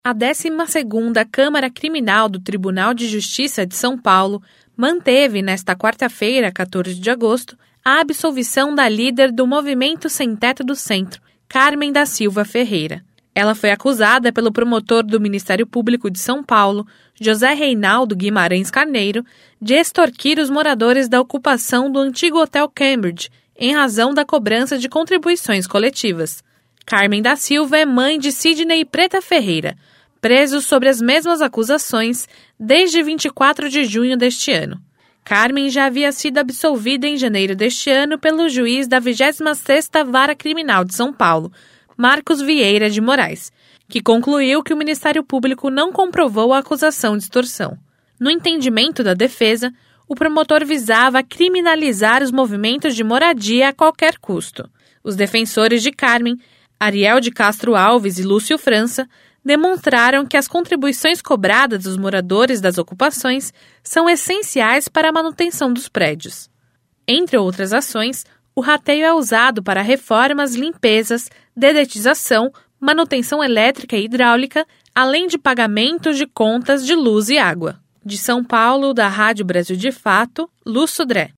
A 12ª Câmara Criminal do Tribunal de Justiça de São Paulo manteve, nesta quarta-feira, 14 de agosto, a absolvição da líder do Movimento Sem Teto do Centro, Carmen da Silva Ferreira. Ela foi acusada pelo promotor do Ministério Público de São Paulo, José Reinaldo Guimarães Carneiro, de extorquir os moradores da ocupação do antigo Hotel Cambridge, em razão da cobrança de contribuições coletivas. Carmen da Silva é mãe de Sidney Preta Ferreira, presos sobre as mesmas acusações desde 24 de junho deste ano. Carmen já havia sido absolvida em janeiro deste ano pelo juiz da 26ª Vara Criminal de São Paulo, Marcos Vieira de Moraes, que concluiu que o Ministério Público não comprovou a acusação de extorsão. No entendimento da defesa, o promotor visava criminalizar os movimentos de moradia a qualquer custo. Os defensores de Carmen, Ariel de Castro Alves e Lúcio França, demonstraram que as contribuições cobradas dos moradores das ocupações são essenciais para a manutenção dos prédios. Entre outras ações, o rateio é usado para reformas, limpezas, dedetização, manutenção elétrica e hidráulica, além de pagamentos de contas de luz e água. De São Paulo, da Rádio Brasil de Fato, Lu Sodré.